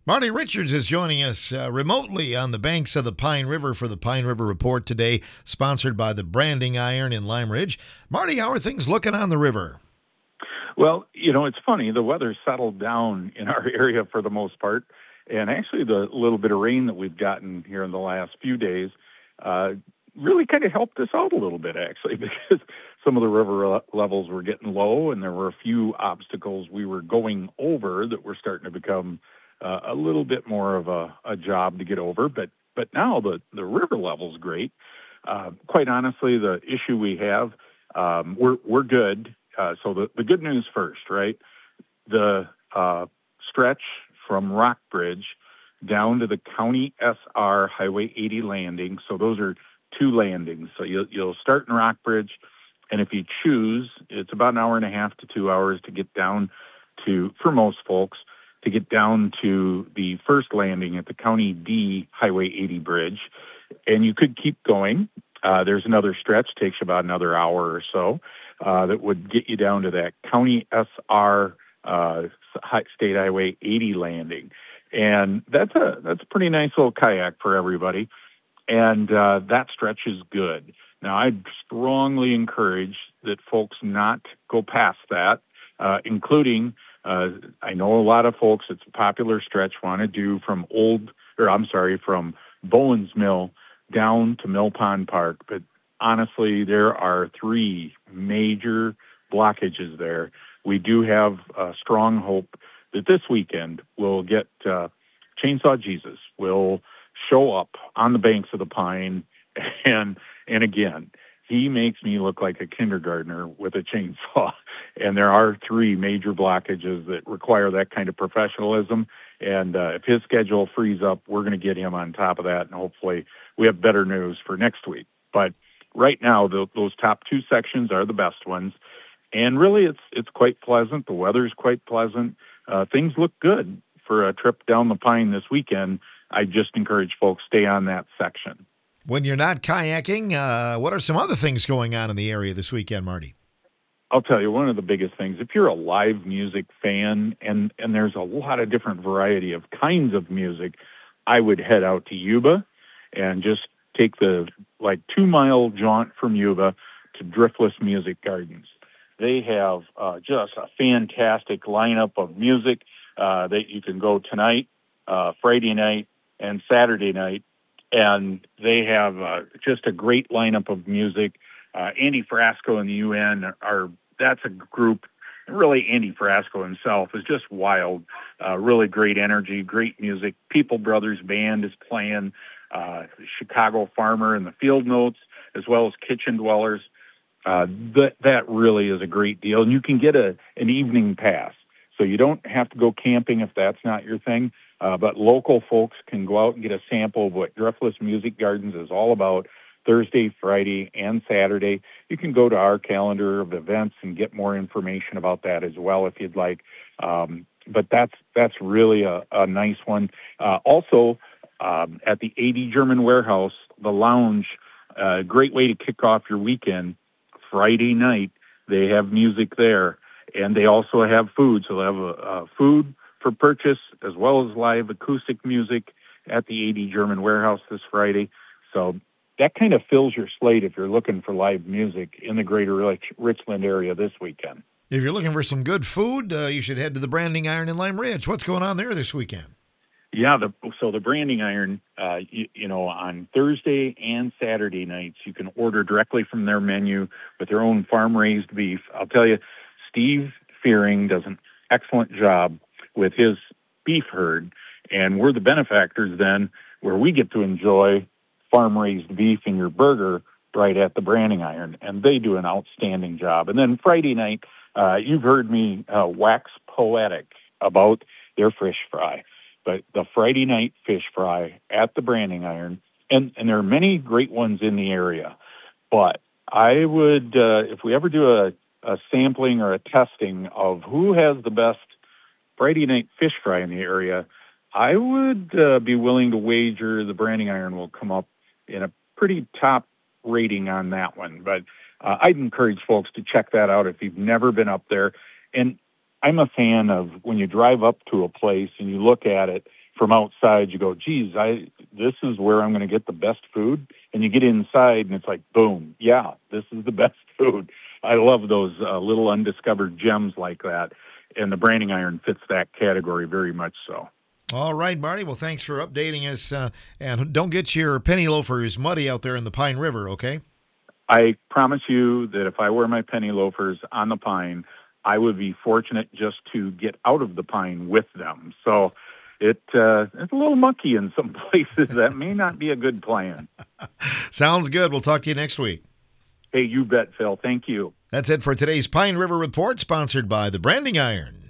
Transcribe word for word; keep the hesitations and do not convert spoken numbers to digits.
Marty Richards is joining us uh, remotely on the banks of the Pine River for the Pine River Report today, sponsored by the Branding Iron in Lime Ridge. Marty, how are things looking on the river? Well, you know, it's funny. The weather's settled down in our area for the most part. And actually, the little bit of rain that we've gotten here in the last few days uh, really kind of helped us out a little bit, actually, because some of the river le- levels were getting low, and there were a few obstacles we were going over that were starting to become uh, a little bit more of a, a job to get over. But but now the, the river level's great. Uh, quite honestly, the issue we have, um, we're we're good. Uh, so the, the good news first, right? The uh, stretch from Rockbridge down to the County S R Highway eighty landing. So those are two landings. So you'll, you'll start in Rockbridge, and if you choose, it's about an hour and a half to two hours to get down to, for most folks, to get down to the first landing at the County D Highway eighty bridge. And you could keep going. Uh, there's another stretch, takes about another hour or so, uh, that would get you down to that County S R uh, State Highway eighty landing. And that's a that's a pretty nice little kayak for everybody. And uh, that stretch is good. Now, I'd strongly encourage that folks not go past that, uh, including, uh, I know a lot of folks, it's a popular stretch, want to do from Old, or I'm sorry, from Bowens Mill down to Mill Pond Park. But honestly, there are three major blockages there. We do have uh, strong hope that this weekend we'll get uh, Chainsaw Jesus will show up on the banks of the Pine, and and again, he makes me look like a kindergartner with a chainsaw. And there are three major blockages that require that kind of professionalism. And uh, if his schedule frees up, we're going to get him on top of that, and hopefully we have better news for next week. But right now, the, those top two sections are the best ones. And really, it's it's quite pleasant. The weather's quite pleasant. Uh, things look good for a trip down the Pine this weekend. I just encourage folks stay on that section. When you're not kayaking, uh, what are some other things going on in the area this weekend, Marty? I'll tell you, one of the biggest things, if you're a live music fan, and, and there's a lot of different variety of kinds of music, I would head out to Yuba and just take the like two-mile jaunt from Yuba to Driftless Music Gardens. They have uh, just a fantastic lineup of music uh, that you can go tonight, uh, Friday night, and Saturday night. And they have uh, just a great lineup of music. Uh, Andy Frasco and the U N are, that's a group, really Andy Frasco himself is just wild, uh, really great energy, great music. People Brothers Band is playing, uh, Chicago Farmer and the Field Notes, as well as Kitchen Dwellers. Uh, that, that really is a great deal. And you can get a an evening pass. So you don't have to go camping if that's not your thing. Uh, but local folks can go out and get a sample of what Driftless Music Gardens is all about Thursday, Friday, and Saturday. You can go to our calendar of events and get more information about that as well if you'd like. Um, but that's that's really a, a nice one. Uh, also, um, at the eighty German Warehouse, the lounge, a uh, great way to kick off your weekend. Friday night, they have music there, and they also have food. So they have a, a food for purchase as well as live acoustic music at the eighty German Warehouse this Friday. So that kind of fills your slate if you're looking for live music in the greater Rich- Richland area this weekend. If you're looking for some good food, uh, you should head to the Branding Iron in Lime Ridge. What's going on there this weekend? Yeah, the, so the Branding Iron, uh, you, you know, on Thursday and Saturday nights, you can order directly from their menu with their own farm-raised beef. I'll tell you, Steve Fearing does an excellent job with his beef herd, and we're the benefactors then, where we get to enjoy farm-raised beef in your burger right at the Branding Iron, and they do an outstanding job. And then Friday night, uh, you've heard me uh, wax poetic about their fish fry. But the Friday night fish fry at the Branding Iron, and, and there are many great ones in the area, but I would, uh, if we ever do a, a sampling or a testing of who has the best Friday night fish fry in the area, I would uh, be willing to wager the Branding Iron will come up in a pretty top rating on that one. But uh, I'd encourage folks to check that out if you've never been up there. And I'm a fan of when you drive up to a place and you look at it, for from outside, you go, geez, I this is where I'm going to get the best food. And you get inside, and it's like, boom, yeah, this is the best food. I love those uh, little undiscovered gems like that, and the branding iron fits that category very much so. All right, Marty. Well, thanks for updating us, uh, and don't get your penny loafers muddy out there in the Pine River, okay? I promise you that if I wear my penny loafers on the Pine, I would be fortunate just to get out of the Pine with them. So it uh, it's a little mucky in some places. That may not be a good plan. Sounds good. We'll talk to you next week. Hey, you bet, Phil. Thank you. That's it for today's Pine River Report, sponsored by the Branding Iron.